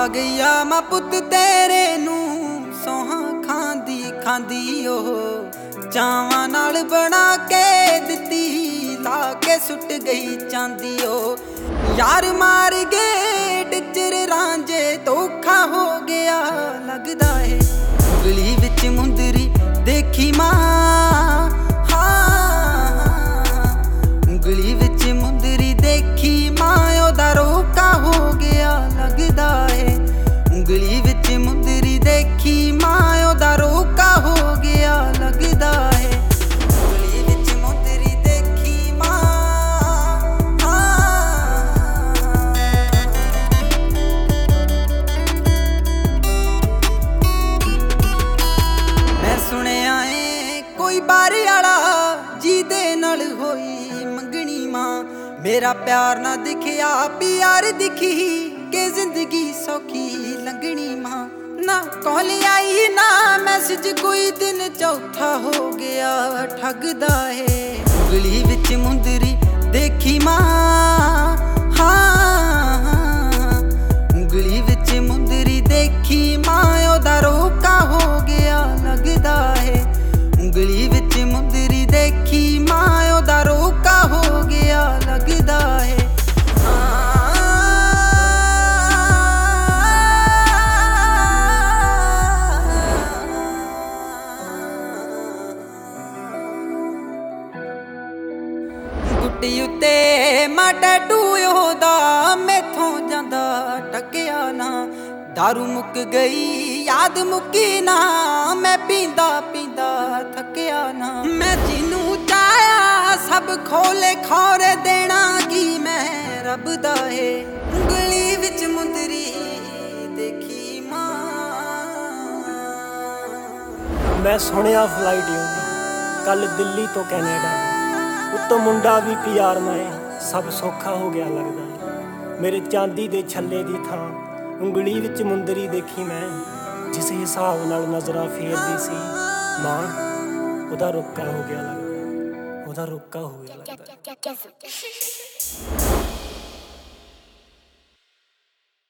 गईया मां पुत तेरे नू सोहां खांदी खांदी ओह चावां नाल बना के दित्ती ला के सुट गई चांदी ओ यार मार गए टिचर रांझे धोखा हो गया लगदा है गली विच मुंदरी देखी मां गली विच मुंदरी देखी मां ओदा रोका हो गया लगदा है गली विच मुंदरी देखी मां ओदा रोका हो गया लगदा है गली विच मुंदरी देखी मां मैं सुनिया है कोई बारी आला जीदे नाल होई मंगनी मां मेरा प्यार ना दिखिया प्यार दिखी के जिंदगी सौखी लंघनी मां ना कॉल आई ना मैसेज कोई दिन चौथा हो गया ठगदा है गली विच मुंदरी देखी मां गली विच मुंदरी देखी मां ओदा रोका हो गया लगदा है गली विच मुंदरी देखी मां ओदा रोका हो गया लगदा है गुट्टी उत्ते मां टैटू ओदा मैथों जांदा टकिया ना दारू मुक गई याद मुकी ना मैं पींदा पींदा थकिया ना मैं जिनू चाया सब खोले खौरे देना की मैं रब दा है गली विच मुंदरी देखी मां मैं सुनिया फ्लाइट कल दिल्ली तो कैनेडा उत्तों मुंडा भी प्यार मैं सब सौखा हो गया लगदा है मेरे चांदी दे छल्ले दी थां ਉਂਗਲੀ ਵਿੱਚ ਮੁੰਦਰੀ ਦੇਖੀ ਮੈਂ ਜਿਸ ਹਿਸਾਬ ਨਾਲ ਨਜ਼ਰਾਂ ਫੇਰਦੀ ਸੀ ਮਾਂ ਉਹਦਾ ਰੁੱਕਾ ਹੋ ਗਿਆ ਲੱਗਦਾ ਉਹਦਾ ਰੁੱਕਾ ਹੋ ਗਿਆ ਲੱਗਦਾ